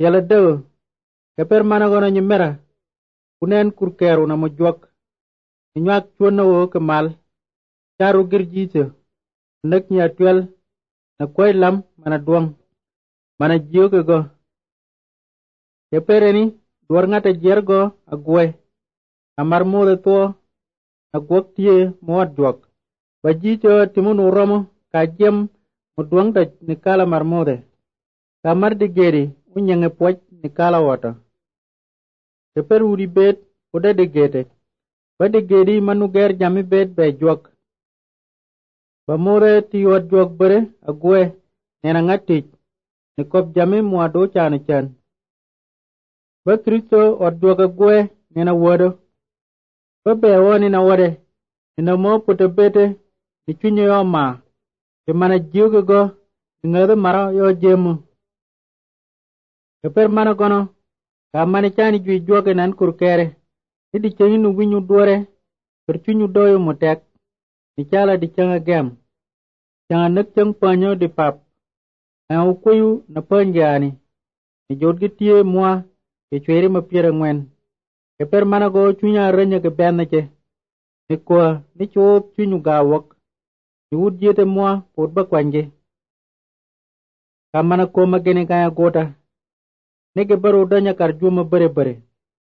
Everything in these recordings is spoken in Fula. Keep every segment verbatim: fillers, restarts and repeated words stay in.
Yala dewe, keper mana gono nyimera, kunen kurkeru na mojuak, nyuak chwana wo kemal, charu girjite, nek nya twel, na kway lam mana duang, mana jiyo ke go. Kepere ni, duwar ngata jergo agwe, amar mole to, agwak tiye muat juak. Bajito timun uromo, kajem, muduang da nikala marmode. Kamar digeri, unyenge poch nikala wata. Keper uri bet, uda digete. Ba digeri manuger jami bet be juak. Ba more tiwat juak bere, agwe, nena ngatik, nikop jami muado chane chan. Ba Kristo od juak agwe, nena wado. Ba bewa nina wade, nina mo puta bete, ni chunyo yo ma, ke mana jiyo ke go, ngade mara yo jemu. Keper mana gono, ka mani chani jui juake nan kurkere, ni di changi nu winyu duore, per chunyu doyo mutek, ni chala di changa gem, changa nek chang panyo di pap, na ukuyu na panjani, ni jodgi tiye mua, ke chwere mapira ngwen. Keper mana go chunya renya ke benache, ni kwa ni chuo chunyu gawak, ni wud jete mua pot ba kwanje. Kamana koma geni kaya gota, neke baro danya karjuma bare bare.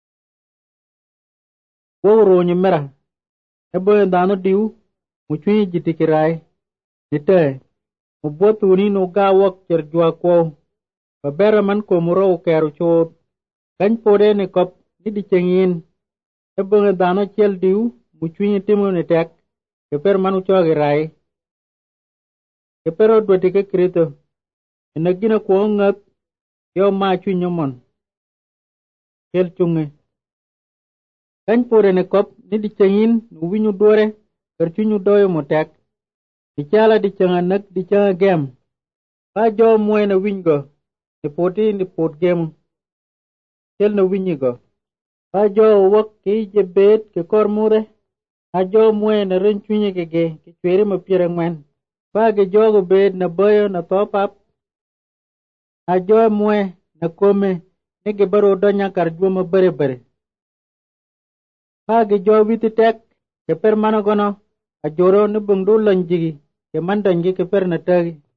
Wawro nyimera, ebo dano diu, muchui jitikirai, nite, mubotu ni no gawak cherjua kwao, babera man ko muro keru chod, kany pode ni kop, nidi chengin, ebo dano chel diu, muchui timu nitek, keper manu chogi rai. Kepero dwetike krito, inagina kwao ngat, yo ma chui nyomon. Kel chunge. Kany pode ni kop, nidi chengin, nuwinyu duore, kerchunyu doyo motek. Di chala di changa nak, di changa gem. Pa jo mwe na wingo, ni poti ni pot gemu. Kel na winyigo. Pa jo wak ki jebet ke kor mure. Pa jo mwe na renchunye kege, ke chwere mapira ngwen. Pa ke jo go bed na boyo na topap. Pa jo mwe na kome, nege baro donya karjuma bare bare. Pa ke jo witi tek, keper mana gono, a joro ni bungdu lanjigi, ke mandangi keper na tagi.